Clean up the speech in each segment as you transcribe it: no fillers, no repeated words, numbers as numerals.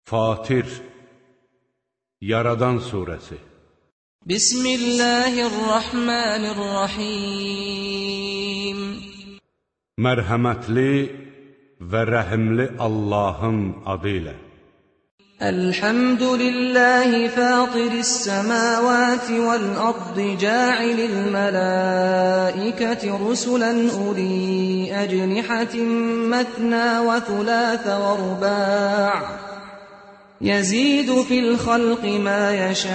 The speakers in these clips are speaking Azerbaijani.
Fatir, Yaradan surəsi. Bismillahirrahmanirrahim. Mərhəmətli və rəhimli Allahın adı ilə. Elhamdülillahi fatiris semavati vel ardı ca'ilil melaiketi rusulan uli ecnihatin metna ve thulâthe ve rubâ' يزيد في الخلق ما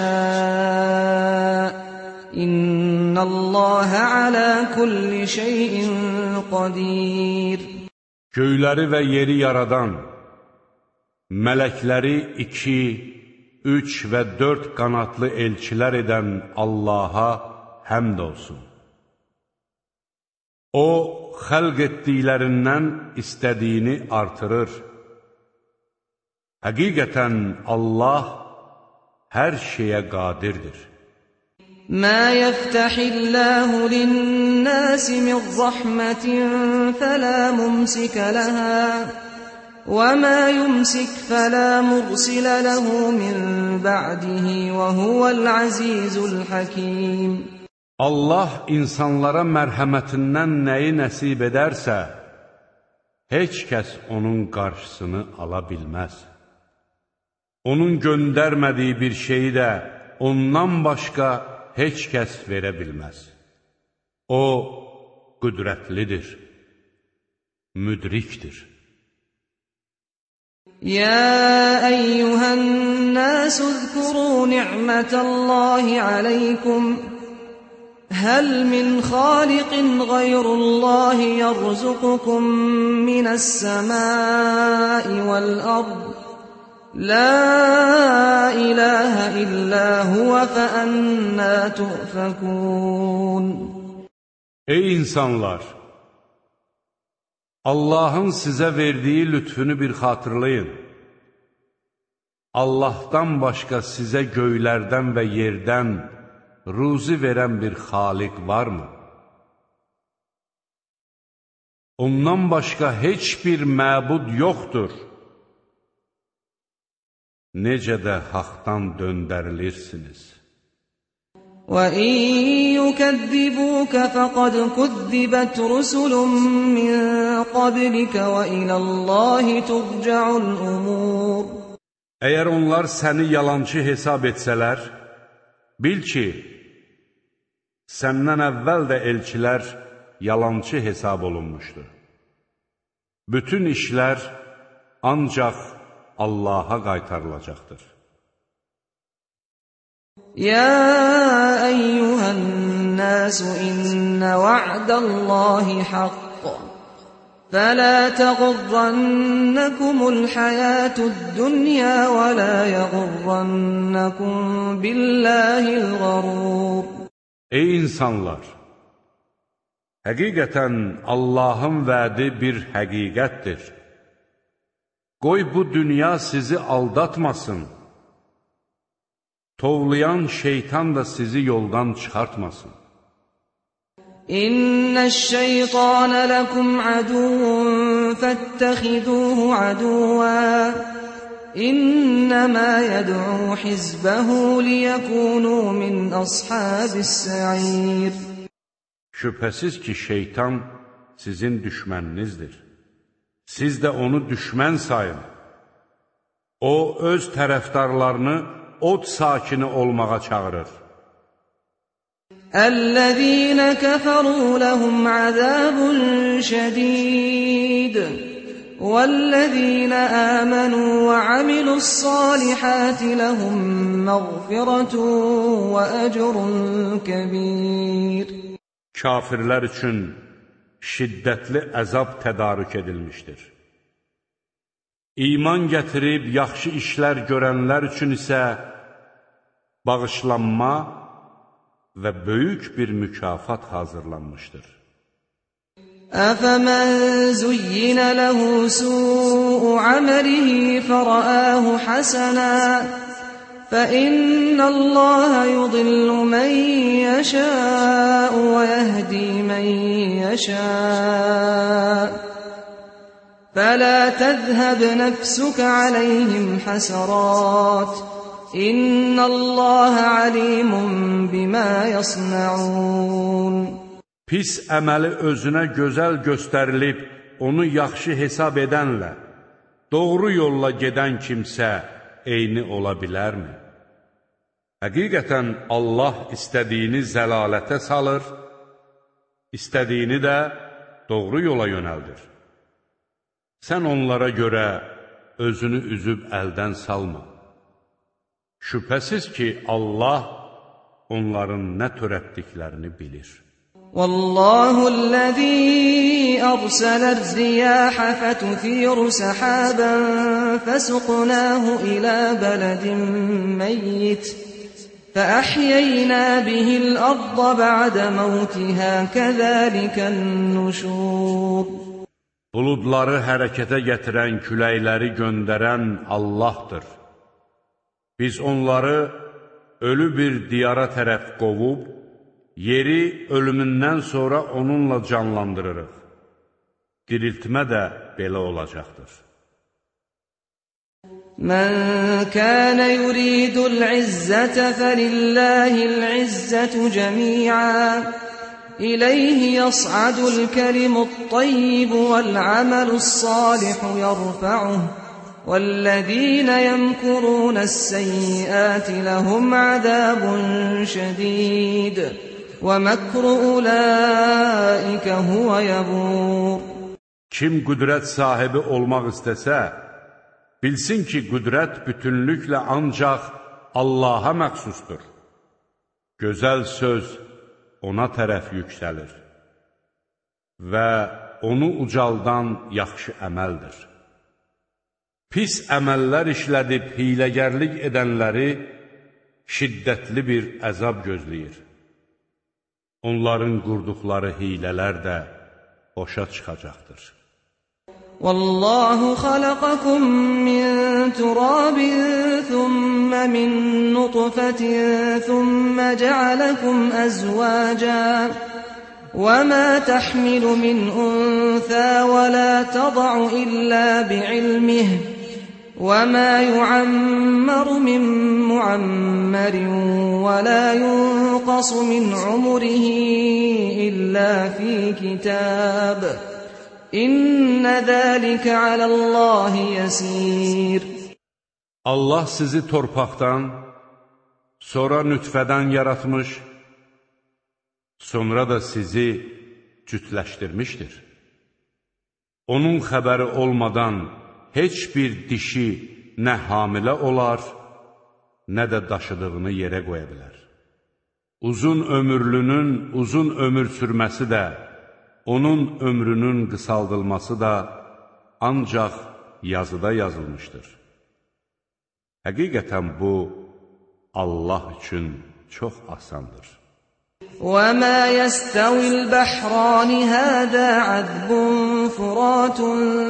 يشاء إن الله على كل شيء قدير. Göyləri və yeri yaradan, mələkləri 2, 3 və 4 qanatlı elçilər edən Allaha həmd olsun. O, xəlq etdiklərindən istədiyini artırır. Həqiqətən Allah hər şeyə qadirdir. مَا يَفْتَحِ اللَّهُ لِلنَّاسِ مِنْ رَحْمَةٍ فَلَا مُمْسِكَ لَهَا وَمَا يُمْسِكْ فَلَا مُرْسِلَ لَهُ مِنْ بَعْدِهِ وَهُوَ الْعَزِيزُ الْحَكِيمُ. Allah insanlara mərhəmətindən nəyi nəsib edərsə, heç kəs onun qarşısını ala bilməz. Onun göndərmədiyi bir şeyi də ondan başqa heç kəs verə bilməz. O, qüdrətlidir, müdrikdir. يا أيها الناس اذكروا نعمة الله عليكم هل من خالق غير الله يرزقكم من السماء والأرض لا إله إلا هو فأنا تؤفكون. Ey insanlar! Allahın sizə verdiyi lütfünü bir xatırlayın. Allahdan başqa sizə göylərdən və yerdən ruzi verən bir xaliq varmı? Ondan başqa heç bir məbud yoxdur. Necə də haqdan döndərilirsiniz. وَإِنْ يُكَذِّبُوكَ فَقَدْ كُذِّبَتْ رُسُلٌ مِّن قَبْلِكَ وَإِلَى اللَّهِ تُرْجَعُ الْأُمُورُ. Əgər onlar səni yalancı hesab etsələr, bil ki, səndən əvvəl də elçilər yalancı hesab olunmuşdur. Bütün işlər ancaq Allaha qaytarılacaqdır. يا أيها الناس إن وعد الله حق فلا تغرنكم الحياة الدنيا ولا يغرنكم بالله الغرور. Ey insanlar! Həqiqətən Allahın vədi bir həqiqətdir. Qoy bu dünya sizi aldatmasın. Tovlayan şeytan da sizi yoldan çıxartmasın. İnneş-şeytane lekum aduvun fettehiduhu aduva İnnemâ yed'u hizbehu liyekûnû min ashabis-sa'ir. Şübhəsiz ki, şeytan sizin düşməninizdir. Siz də onu düşmən sayın. O, öz tərəfdarlarını od sakini olmağa çağırır. اَلَّذ۪ينَ كَفَرُوا لَهُمْ عَذَابٌ شَد۪يدٌ وَالَّذ۪ينَ آمَنُوا وَعَمِلُوا الصَّالِحَاتِ لَهُمْ مَغْفِرَةٌ وَأَجْرٌ كَب۪يرٌ. Kafirlər üçün şiddətli əzab tədarük edilmişdir. İman gətirib yaxşı işlər görənlər üçün isə bağışlanma və böyük bir mükafat hazırlanmışdır. أَفَمَنْ زُيِّنَ لَهُ سُوءُ عَمَلِهِ فَرَآهُ حَسَنًا فَإِنَّ اللَّهَ يُضِلُّ مَنْ يَشَاءُ وَيَهْدِي مَنْ يَشَاءُ فَلَا تَذْهَبْ نَفْسُكَ عَلَيْهِمْ حَسَرَاتٍ إِنَّ اللَّهَ عَلِيمٌ بِمَا يَصْنَعُونَ. Pis əməli özünə gözəl göstərilib, onu yaxşı hesab edənlə, doğru yolla gedən kimsə eyni ola bilərmi? Həqiqətən Allah istədiyini zəlalətə salır, istədiyini də doğru yola yönəldir. Sən onlara görə özünü üzüb əldən salma. Şübhəsiz ki, Allah onların nə törətdiklərini bilir. والله الذي أرسل الرياح فتثير سحابا فسقناه إلى بلد ميت فأحيينا به الأرض بعد موتها كذلك النشور. Buludları hərəkətə gətirən, küləkləri göndərən Allahdır. Biz onları ölü bir diyara tərəf qovub, yeri ölümündən sonra onunla canlandırırıq. Diriltmə də belə olacaqdır. Mən kənə yuridul izzətə fəlilləhil izzətu cəmi'ən İləyhi yas'adul kəlimut tayyibu vəl-amalus salihu yərfa'uh وَالَّذِينَ يَمْكُرُونَ السَّيِّئَاتِ لَهُمْ عَذَابٌ شَدِيدٌ وَمَكْرُ أُولَٰئِكَ هُوَ يَبُورُ. Kim qüdrət sahibi olmaq istəsə, bilsin ki, qüdrət bütünlüklə ancaq Allaha məxsusdur. Gözəl söz ona tərəf yüksəlir və onu ucaldan yaxşı əməldir. Pis əməllər işlədib hiləgərlik edənləri şiddətli bir əzab gözləyir. Onların qurduqları hilələr də boşa çıxacaqdır. Vallahu xalaqakum min turabin thumma min nutfatin thumma ja'alakum azwajan وَمَا تَحْمِلُ مِنْ أُنْثَى وَلَا تَضَعُ إِلَّا بِعِلْمِهِ وَمَا يُعَمَّرُ مِنْ مُعَمَّرٍ وَلَا يُنْقَصُ مِنْ عُمُرِهِ إِلَّا فِي كِتَابٍ إِنَّ ذَلِكَ عَلَى اللَّهِ يَسِيرٌ. Allah sizi torpaqdan, sonra nütfədən yaratmış, sonra da sizi cütləşdirmişdir. Onun xəbəri olmadan heç bir dişi nə hamilə olar, nə də daşıdığını yerə qoya bilər. Uzun ömürlünün uzun ömür sürməsi də, onun ömrünün qısaldılması da ancaq yazıda yazılmışdır. Həqiqətən bu, Allah üçün çox asandır. وَمَا يَسْتَوِي الْبَحْرَانِ هَذَا عَذْبٌ فُرَاتٌ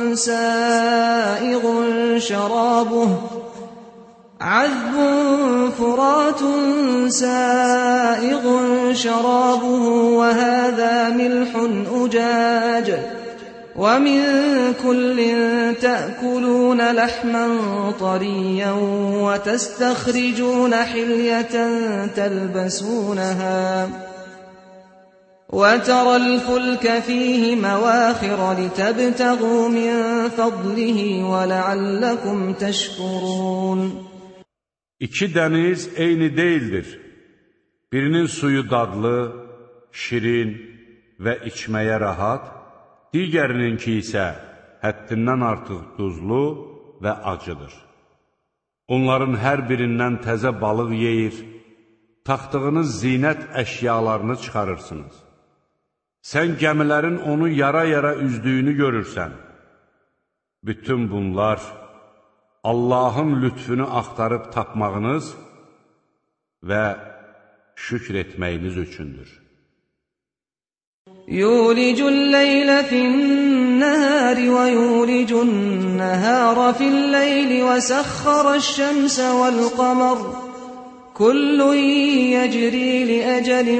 سَائِغٌ شَرَابُهُ وَهَذَا مِلْحٌ أُجَاجٌ وَمِنْ كُلٍّ تَأْكُلُونَ لَحْمًا طَرِيًّا وَتَسْتَخْرِجُونَ حِلْيَةً تَلْبَسُونَهَا وَتَرَى الْفُلْكَ فِيهِ مَوَاخِرَ لِتَبْتَغُوا مِنْ فَضْلِهِ وَلَعَلَّكُمْ تَشْكُرُونَ. İki dəniz eyni deyildir. Birinin suyu dadlı, şirin və içməyə rahat, digərininki isə həddindən artıq duzlu və acıdır. Onların hər birindən təzə balıq yeyir, taxdığınız zinət əşyalarını çıxarırsınız. Sən gəmilərin onu yara-yara üzdüyünü görürsən. Bütün bunlar Allahın lütfünü axtarıb tapmağınız və şükr etməyiniz üçündür. يولج الليل في النهار ويولج النهار في الليل وسخر الشمس والقمر كل يجري لأجل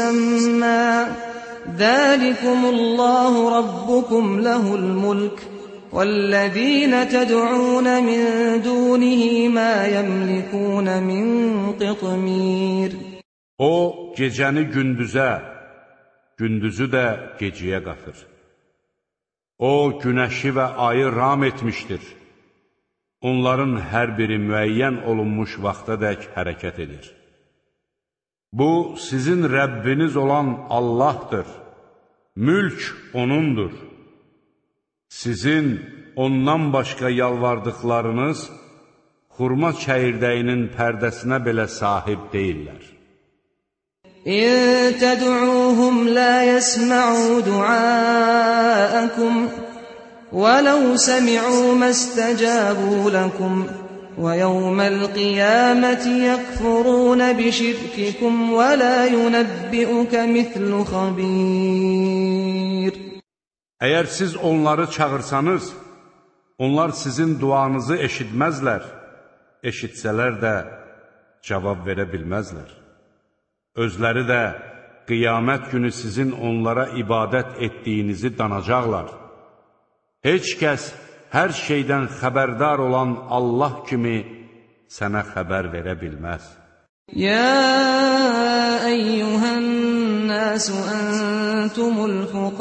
مسمى ذلكم الله ربكم له الملك وَالَّذِينَ تَدْعُونَ مِن دُونِهِ مَا يَمْلِكُونَ مِن قِطْمِيرٍ. O, gecəni gündüzə, gündüzü də gecəyə qatır. O, günəşi və ayı ram etmişdir. Onların hər biri müəyyən olunmuş vaxtadək hərəkət edir. Bu, sizin Rəbbiniz olan Allahdır. Mülk O'nundur. Sizin ondan başqa yalvardıqlarınız xurma çəyirdəyinin pərdəsinə belə sahib deyirlər. İn təd'uuhum la yəsma'u du'aakum وَلَوْ سَمِعُوا مَا اسْتَجَابُوا لَكُمْ وَيَوْمَ الْقِيَامَةِ يَكْفُرُونَ بِشِرْكِكُمْ وَلَا يُنَبِّئُكَ مِثْلُ خَبِيرٍ. Əgər siz onları çağırsanız, onlar sizin duanızı eşitməzlər, eşitsələr də cavab verə bilməzlər. Özləri də qiyamət günü sizin onlara ibadət etdiyinizi danacaqlar. Heç kəs hər şeydən xəbərdar olan Allah kimi sənə xəbər verə bilməz. Ya eyyuhən nəsu əntumul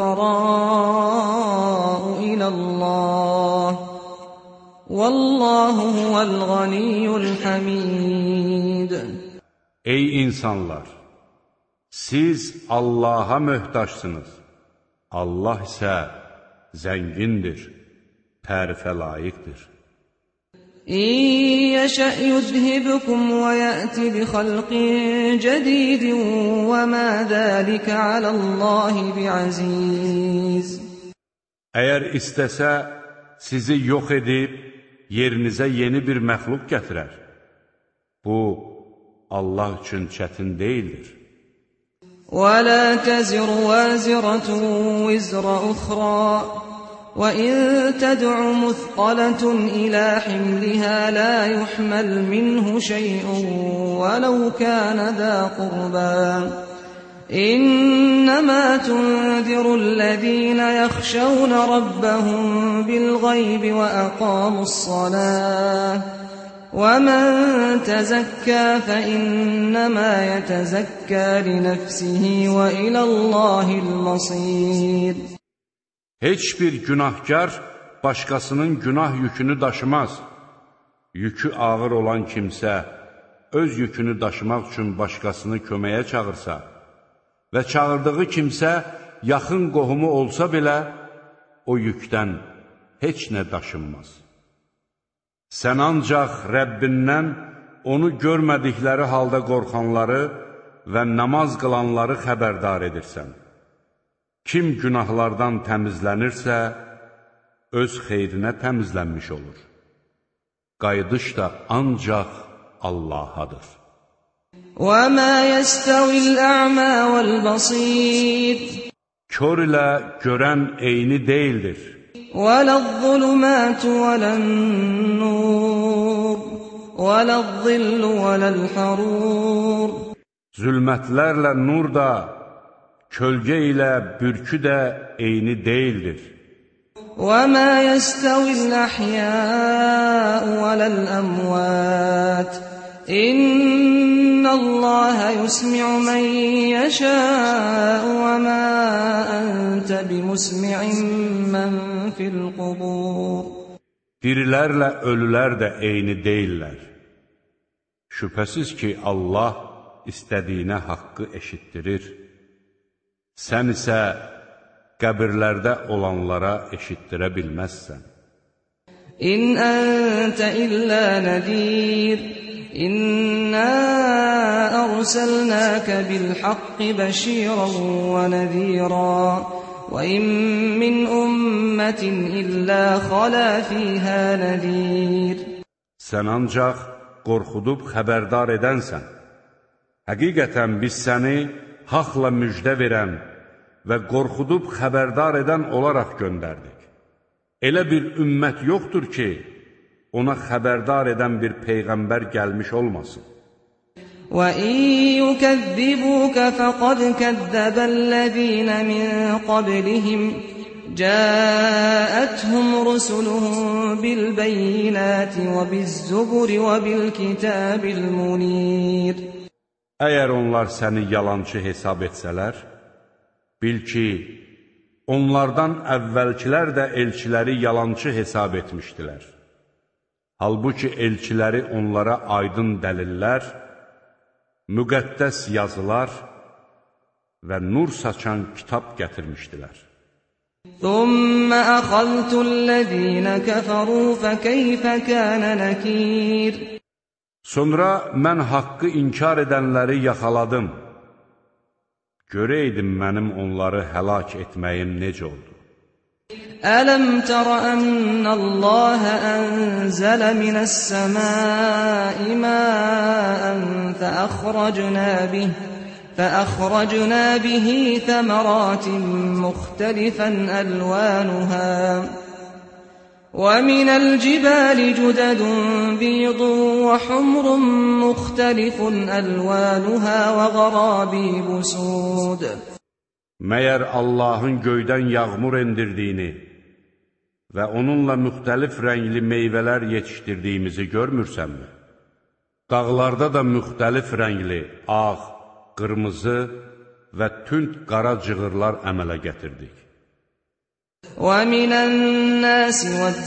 fuqara'u ilallah Vallahu huvel ganiyyul hamid. Ey insanlar! Siz Allaha möhtaçsınız. Allah isə zəngindir, tərifə layiqdir. İn yəşə yudhibkum və yəti bi xalqin cədidin və mə zəlikə aləllahi bi'aziz. Əgər istəsə, sizi yox edib, yerinizə yeni bir məxluq gətirər. Bu, Allah üçün çətin deyildir. وَلَا تَزِرُ وَازِرَةٌ وِزْرَ أُخْرَى وَإِن تَدْعُ مُثْقَلَةٌ إِلَى حِمْلِهَا لَا يُحْمَلْ مِنْهُ شَيْءٌ وَلَوْ كَانَ ذَا قُرْبَى إِنَّمَا تُنذِرُ الَّذِينَ يَخْشَوْنَ رَبَّهُم بِالْغَيْبِ وَأَقَامُوا الصَّلَاةَ وَمَن تَزَكَّى فَإِنَّمَا يَتَزَكَّى لِنَفْسِهِ وَإِلَى اللَّهِ الْمَصِيرُ. Heç bir günahkar başqasının günah yükünü daşımaz. Yükü ağır olan kimsə öz yükünü daşımaq üçün başqasını köməyə çağırsa və çağırdığı kimsə yaxın qohumu olsa belə o yükdən heç nə daşınmaz. Sən ancaq Rəbbindən onu görmədikləri halda qorxanları və namaz qılanları xəbərdar edirsən. Kim günahlardan təmizlənirsə, öz xeyrinə təmizlənmiş olur. Qayıdış da ancaq Allahadır. وَمَا يَسْتَوِي الْأَعْمَى وَالْبَصِيرُ. Kör ilə görən eyni deyildir. وَلَا الظُّلُمَاتُ وَلَا النُّورُ وَلَا الظِّلُّ وَلَا الْحَرُورُ. Zülmətlərlə nur da, kölgə ilə bürkü də eyni deyildir. وَمَا يَسْتَوِي الْأَحْيَاءُ وَلَا الْأَمْوَاتُ إِنَّ اللَّهَ يُسْمِعُ مَن يَشَاءُ وَمَا أَنتَ بِمُسْمِعٍ مَّن فِي الْقُبُورِ. Dirilərlə ölülər də eyni deyillər. Şübhəsiz ki, Allah istədiyinə haqqı eşitdirir. Sən isə qəbirlərdə olanlara eşitdirə bilməzsən. İn əntə illə nədir, İnna ərsəlnəkə bil-haqqi bəşirən və nəzirə və in min ümmətin illə xalə fiyhə nəzir. Sən ancaq qorxudub xəbərdar edənsən. Həqiqətən biz səni haqla müjdə verən və qorxudub xəbərdar edən olaraq göndərdik. Elə bir ümmət yoxdur ki, ona xəbərdar edən bir peyğəmbər gəlmiş olmasın. وَإِن يُكَذِّبُوكَ فَقَدْ كَذَّبَ الَّذِينَ مِن قَبْلِهِمْ جاءتهم رسلهم بالبينات وبالزبر وبالكتاب المنير. Əgər onlar səni yalançı hesab etsələr, bil ki, onlardan əvvəlkilər də elçiləri yalançı hesab etmişdilər. Halbuki elçiləri onlara aydın dəlillər, müqəddəs yazılar və nur saçan kitab gətirmişdilər. ثُمَّ أَخَذْتُ الَّذِينَ كَفَرُوا فَكَيْفَ كَانَ نَكِيرٌ. Sonra mən haqqı inkar edənləri yaxaladım. Görəydim mənim onları həlak etməyim necə oldu. أَلَمْ تَرَ أَنَّ اللَّهَ أَنزَلَ مِنَ السَّمَاءِ مَاءً فأخرجنا به ثمرات مختلفا ألوانها ومن الجبال جدد بيض وحمر مختلف ألوانها وغرابيب سود. Məyər Allahın göydən yağmur endirdiyini və onunla müxtəlif rəngli meyvələr yetişdirdiyimizi görmürsənmi? Dağlarda da müxtəlif rəngli, ağ, qırmızı və tünd qara cığırlar əmələ gətirdik. وَمِنَ النَّاسِ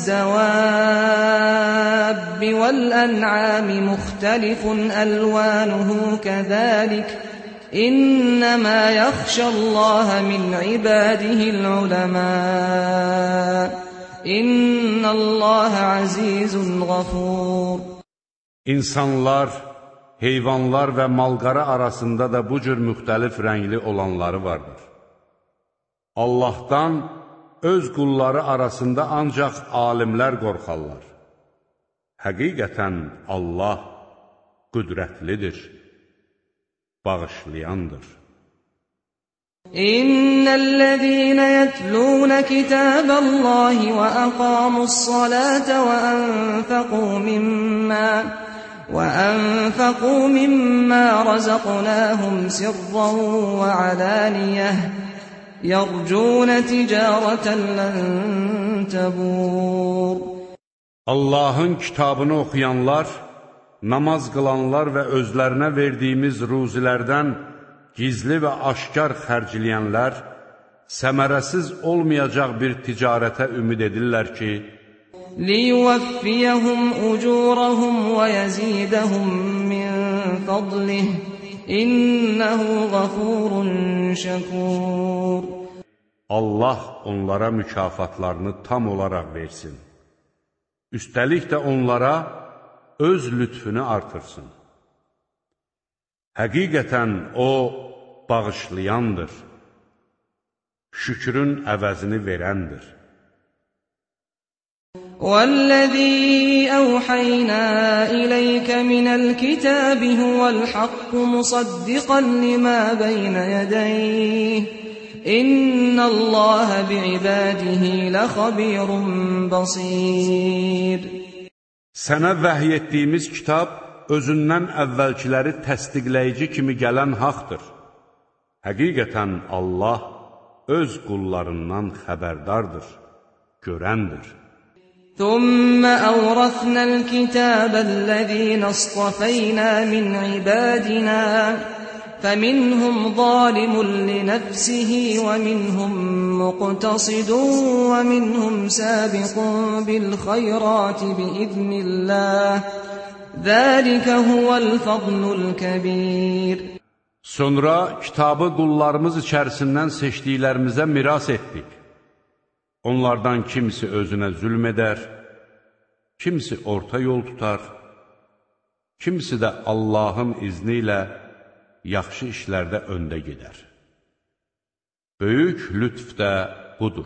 وَالدَّوَابِّ وَالْأَنْعَامِ مُخْتَلِفٌ أَلْوَانُهُ كَذَلِكَ إِنَّمَا يَخْشَى اللَّهَ مِنْ عِبَادِهِ الْعُلَمَاءُ إِنَّ اللَّهَ عَزِيزٌ غَفُورٌ. İnsanlar, heyvanlar və malqara arasında da bu cür müxtəlif rəngli olanları vardır. Allahdan öz qulları arasında ancaq alimlər qorxarlar. Həqiqətən Allah qüdrətlidir, bağışlayandır. İnnellezîne yetlûne kitâballâhi ve aqâmu's-salâte وأنفقوا مما رزقناهم سرا وعلانية يرجون تجارة لن تبور. Allahın kitabını oxuyanlar, namaz qılanlar və özlərinə verdiyimiz ruzilərdən gizli və aşkar xərcləyənlər səmərəsiz olmayacaq bir ticarətə ümid edirlər ki, لِيُوَفِّيَهُمْ أُجُورَهُمْ وَيَزِيدَهُمْ مِنْ فَضْلِهِ إِنَّهُ غَفُورٌ شَكُورٌ. Allah onlara mükafatlarını tam olaraq versin. Üstəlik də onlara öz lütfünü artırsın. Həqiqətən O bağışlayandır, şükrün əvəzini verəndir. وَالَّذِي أَوْحَيْنَا إِلَيْكَ مِنَ الْكِتَابِ هُوَ الْحَقُّ مُصَدِّقًا لِمَا بَيْنَ يَدَيْهِ إِنَّ اللَّهَ بِعِبَادِهِ لَخَبِيرٌ بَصِيرٌ. Sənə vəhy etdiyimiz kitab özündən əvvəlkiləri təsdiqləyici kimi gələn haqdır. Həqiqətən Allah öz qullarından xəbərdardır, görəndir. ثُمَّ أَوْرَثْنَا الْكِتَابَ الَّذِينَ اصْطَفَيْنَا مِنْ عِبَادِنَا فَمِنْهُمْ ظَالِمٌ لِنَفْسِهِ وَمِنْهُمْ مُقْتَصِدٌ وَمِنْهُمْ سَابِقٌ بِالْخَيْرَاتِ بِإِذْنِ اللَّهِ ذَلِكَ هُوَ الْفَضْلُ الْكَبِيرُ. Sonra kitabı qullarımız içərisindən seçdiklərimizə miras etdik. Onlardan kimisi özünə zülm edər, kimisi orta yol tutar, kimisi də Allahın izni ilə yaxşı işlərdə öndə gedər. Böyük lütf də budur.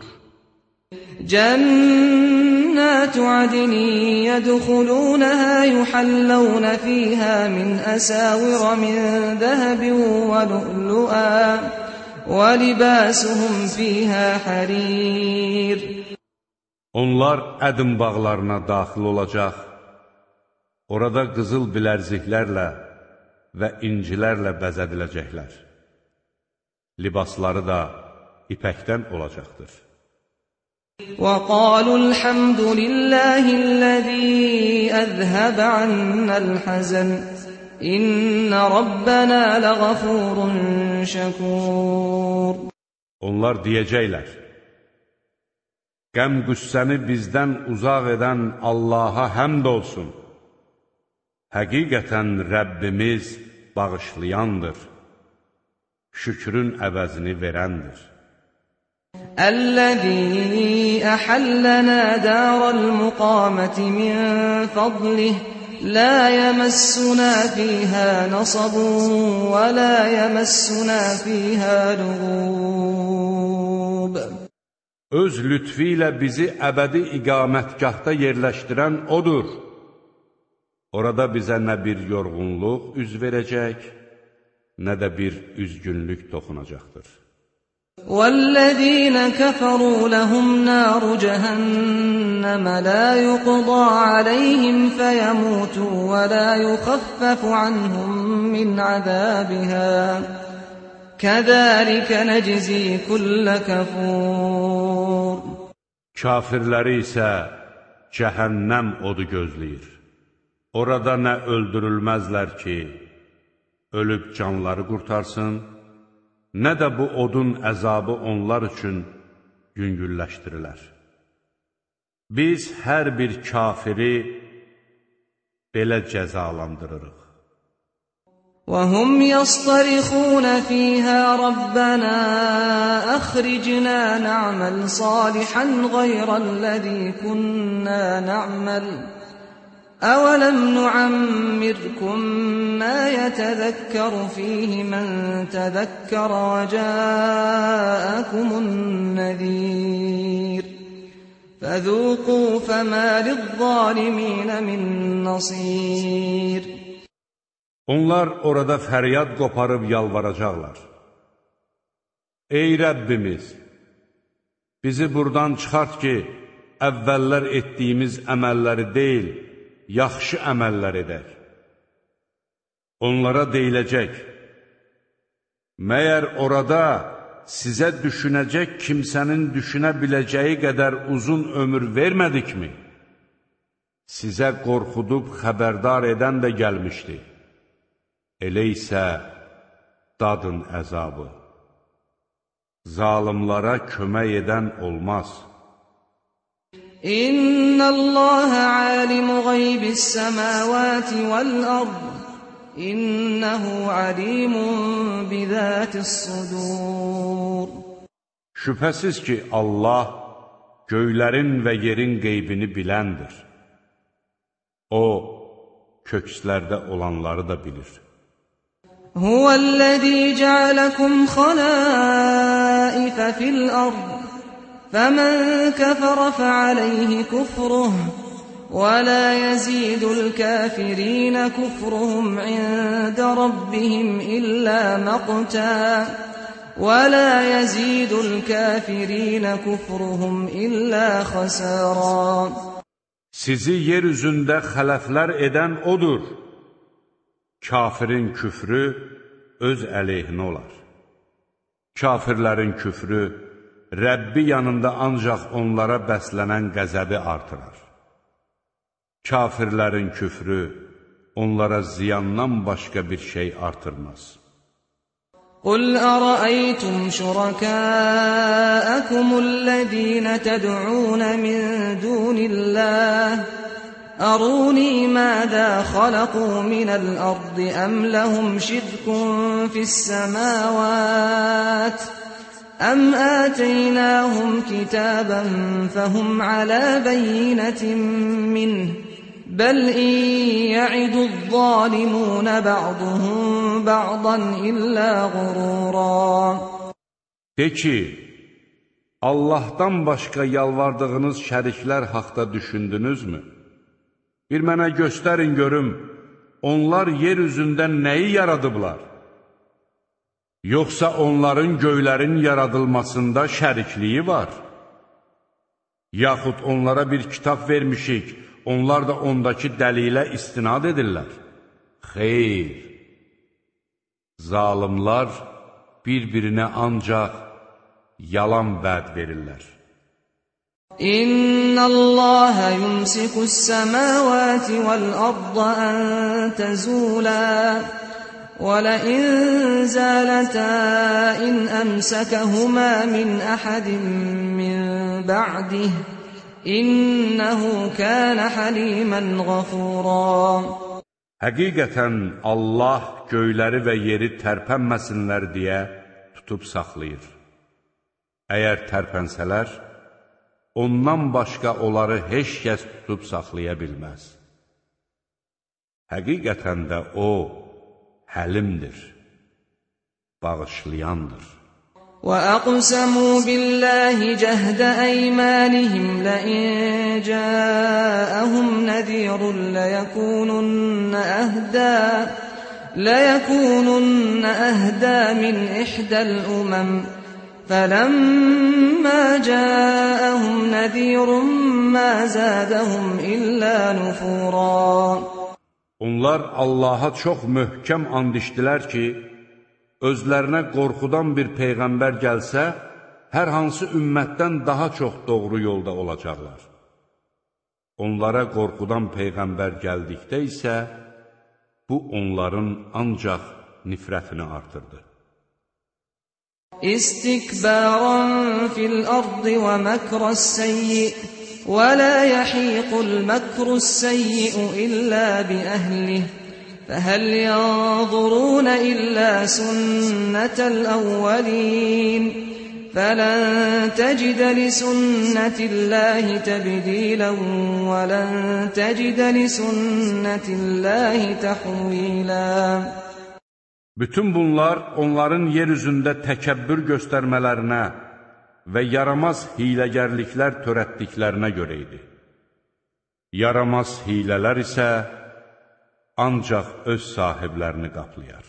جَنَّاتُ عَدْنٍ يَدْخُلُونَهَا يُحَلَّوْنَ فِيهَا مِنْ أَسَاوِرَ مِنْ ذَهَبٍ وَلُؤْلُؤًا وَلِبَاسُهُمْ فِيهَا حَرِيرٌ. Onlar ədin bağlarına daxil olacaq, orada qızıl bilərziklərlə və incilərlə bəzədiləcəklər. Libasları da ipəkdən olacaqdır. وقالوا الحمد لله الذي أذهب عنا الحزن إن ربنا لغفور شكور. Onlar deyəcəklər: qəm-qüssəni bizdən uzaq edən Allaha həmd olsun. Həqiqətən Rəbbimiz bağışlayandır, şükrün əvəzini verəndir. الذي أحلنا دار المقامة من فضله لا يمسنا فيها نصب ولا يمسنا فيها لغوب. Öz lütfü ilə bizi əbədi iqamətgahda yerləşdirən odur. Orada bizə nə bir yorğunluq üz verəcək, nə də bir üzgünlük toxunacaqdır. وَالَّذِينَ كَفَرُوا لَهُمْ نَارُ جَهَنَّمَ لَا يُقْضَى عَلَيْهِمْ فَيَمُوتُوا وَلَا يُخَفَّفُ عَنْهُمْ مِنْ عَذَابِهَا كَذَلِكَ نَجْزِي كُلَّ كَفُورٍ. Kafirləri isə cəhənnəm odu gözləyir. Orada nə öldürülməzlər ki, ölüb canları qurtarsın, nə də bu odun əzabı onlar üçün yüngülləşdirilər. Biz hər bir kafiri belə cəzalandırırıq. وَهُمْ يَصْطَرِخُونَ فِيهَا رَبَّنَا أَخْرِجْنَا نَعْمَلْ صَالِحًا غَيْرَ الَّذِي كُنَّا نَعْمَلُ أَوَلَمْ نُعَمِّرْكُمْ مَا يَتَذَكَّرُ فِيهِ مَنْ تَذَكَّرَ وَجَاءَكُمُ النَّذِيرُ فَذُوقُوا فَمَا لِلظَّالِمِينَ مِنْ نَصِيرٍ. Onlar orada fəryad qoparıb yalvaracaqlar. Ey Rəbbimiz, bizi buradan çıxart ki, əvvəllər etdiyimiz əməlləri deyil, yaxşı əməllər edək. Onlara deyiləcək: məyər orada sizə düşünəcək kimsənin düşünə biləcəyi qədər uzun ömür vermədikmi? Sizə qorxudub xəbərdar edən də gəlmişdi. Elə isə dadın əzabı. Zalimlara kömək edən olmaz. İnnəlləhə alimu qaybis səməvəti vəl-ərd İnnəhu alimun bizətis sudur. Şübhəsiz ki, Allah göylərin və yerin qeybini biləndir. O, kökslərdə olanları da bilir. Huvəl-ləzî cəaləkum xaləifə fil-ərd فَمَنْ كَفَرَ فَعَلَيْهِ كُفْرُهُ وَلَا يَزِيدُ الْكَافِرِينَ كُفْرُهُمْ عِنْدَ رَبِّهِمْ إِلَّا مَقْتًا وَلَا يَزِيدُ الْكَافِرِينَ كُفْرُهُمْ إِلَّا خَسَارًا. Sizi yeryüzündə xələflər edən odur. Kafirin küfrü öz əleyhinə olar. Kafirlərin küfrü Rəbbi yanında ancaq onlara bəslənən qəzəbi artırar. Kafirlərin küfrü onlara ziyandan başqa bir şey artırmaz. قُلْ أَرَأَيْتُمْ شُرَكَاءَكُمُ الَّذِينَ تَدْعُونَ مِنْ دُونِ اللَّهِ أَرُونِي مَاذَا خَلَقُوا مِنَ الْأَرْضِ أَمْ لَهُمْ شِرْكٌ فِي السَّمَاوَاتِ أَمْ آتَيْنَاهُمْ كِتَابًا فَهُمْ عَلَى بَيِّنَةٍ مِّنْهِ بَلْ إِنْ يَعِدُ الظَّالِمُونَ بَعْضُهُمْ بَعْضًا إِلَّا غُرُورًا. De ki, Allahdan başqa yalvardığınız şəriklər haqda düşündünüzmü? Bir mənə göstərin görüm, onlar yer üzündə nəyi yaradıblar? Yoxsa onların göylərin yaradılmasında şərikliyi var? Yaxud onlara bir kitab vermişik, onlar da ondakı dəlilə istinad edirlər. Xeyr! Zalimlar bir-birinə ancaq yalan vəd verirlər. إن الله يمسك السماوات والأرض أن تزولا ولئن زالتا إن أمسكهما من أحد من بعده إنه كان حليما غفورا. Həqiqətən Allah göyləri və yeri tərpənməsinlər deyə tutub saxlayır. Əgər tərpənsələr, ondan başqa onları heç kəs tutub saxlaya bilməz. Həqiqətən də O, həlimdir, bağışlayandır. وَأَقْسَمُوا بِاللَّهِ جَهْدَ أَيْمَانِهِمْ لَئِن جَاءَهُمْ نَذِيرٌ لَيَكُونُنَّ أَهْدَى مِنْ إِحْدَى الْأُمَمِ فَلَمَّا جَاءَهُمْ نَذِيرٌ مَا زَادَهُمْ إِلَّا نُفُورًا. Onlar Allaha çox möhkəm and içdilər ki, özlərinə qorxudan bir peyğəmbər gəlsə, hər hansı ümmətdən daha çox doğru yolda olacaqlar. Onlara qorxudan peyğəmbər gəldikdə isə, bu onların ancaq nifrətini artırdı. İstikbaran fil ardı və məkras seyyi və la yəhiqul məkrus seyyi'u illə bi əhlih. فهل ينظرون إلا سنة الأولين فلن تجد لسنة الله تبديلا ولن تجد لسنة الله تحويلا. Bütün bunlar onların yeryüzündə təkəbbür göstərmələrinə və yaramaz hiləgərliklər törətdiklərinə görə idi. Yaramaz hilələr isə ancaq öz sahiblərini qaplayar.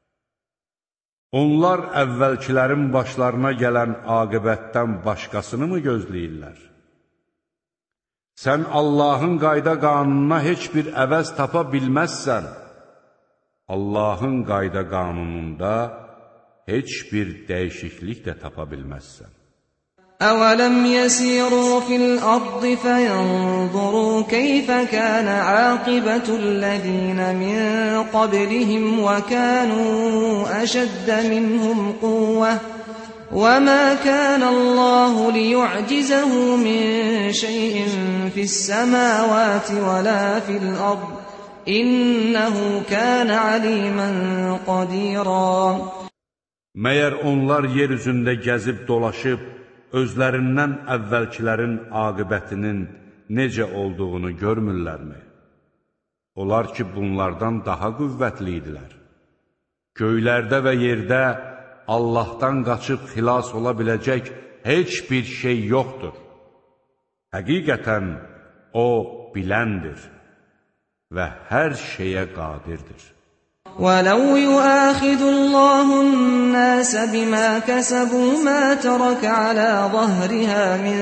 Onlar əvvəlkilərin başlarına gələn aqibətdən başqasını mı gözləyirlər? Sən Allahın qayda qanununa heç bir əvəz tapa bilməzsən. Allahın qayda qanununda heç bir dəyişiklik də tapa bilməzsən. أَوَلَمْ يَسِيرُوا فِي الْأَرْضِ فَيَنْظُرُوا كَيْفَ كَانَ عَاقِبَةُ الَّذِينَ مِنْ قَبْلِهِمْ وَكَانُوا أَشَدَّ مِنْهُمْ قُوَّةً وَمَا كَانَ اللَّهُ لِيُعْجِزَهُ مِنْ شَيْءٍ فِي السَّمَاوَاتِ وَلَا فِي الْأَرْضِ إِنَّهُ كَانَ عَلِيمًا قَدِيرًا. Məyər onlar yer üzündə gəzib dolaşıb, özlərindən əvvəlkilərin aqibətinin necə olduğunu görmürlərmi? Onlar ki, bunlardan daha qüvvətli idilər. Göylərdə və yerdə Allahdan qaçıb xilas ola biləcək heç bir şey yoxdur. Həqiqətən O biləndir və hər şeyə qadirdir. وَلَوْ يُؤَاخِذُ اللَّهُ النَّاسَ بِمَا كَسَبُوا مَا تَرَكَ عَلَى ظَهْرِهَا مِنْ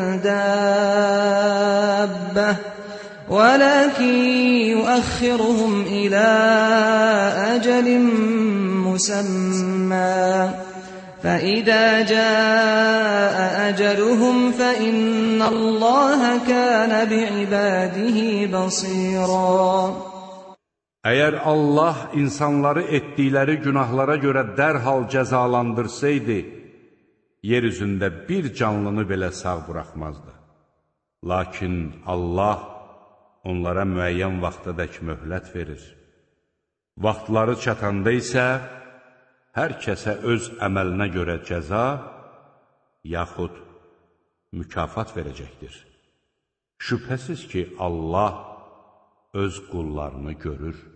دَابَّةٍ وَلَكِنْ يُؤَخِّرُهُمْ إِلَى أَجَلٍ مُّسَمًّى فَإِذَا جَاءَ أَجَلُهُمْ فَإِنَّ اللَّهَ كَانَ بِعِبَادِهِ بَصِيرًا. Əgər Allah insanları etdikləri günahlara görə dərhal cəzalandırsaydı, yer üzündə bir canlını belə sağ buraxmazdı. Lakin Allah onlara müəyyən vaxtadək möhlət verir. Vaxtları çatanda isə hər kəsə öz əməlinə görə cəza yaxud mükafat verəcəkdir. Şübhəsiz ki, Allah öz qullarını görür.